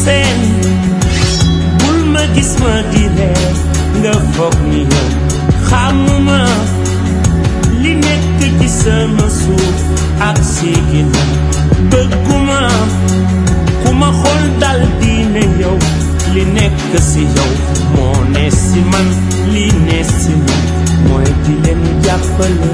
seen bul ma gis ma di ree nga foog ni yow xamuma li nekk ci sama suuf ak sigina bëgguma ku ma xool dal di ne yow li nekk si yow moo ne si man li ne si man mooy di leen jàppale.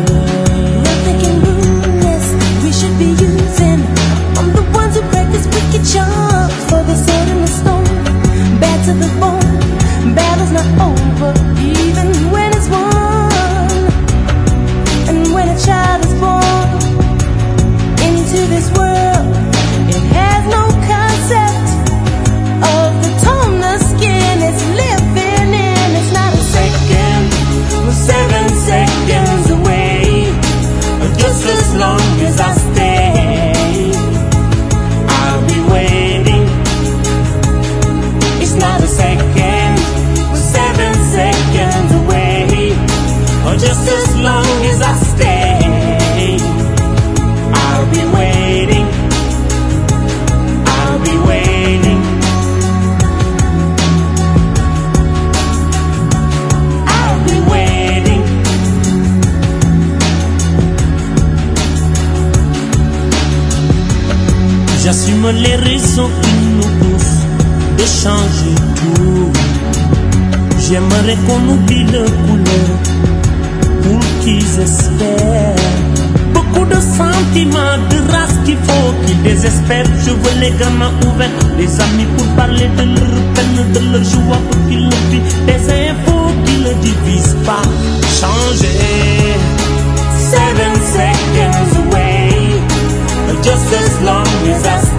We should be using. I'm the ones who practice wicked charms for the sword and the stone. Bad to the bone. Battle's not over, even when it's won. And when a child is born into this world, it has no concept of the tone the skin it's living in. It's not a second, we're 7 seconds away. Just as long as I stay, I'll be waiting. It's not a second, we're 7 seconds away. Or just as long as I stay, I'll be waiting. I'll be waiting. I'll be waiting. J'assume les raisons qui nous poussent de changer tout. J'aimerais qu'on oublie le couleur pour qu'ils espèrent. Beaucoup de sentiments, de race qu'il faut qu'ils désespèrent. Je veux les gamins ouverts, les amis pour parler de leur peine, de leur joie pour qu'ils le vivent. Des infos qui ne divisent pas. Changer. 7 seconds away. Just as long as I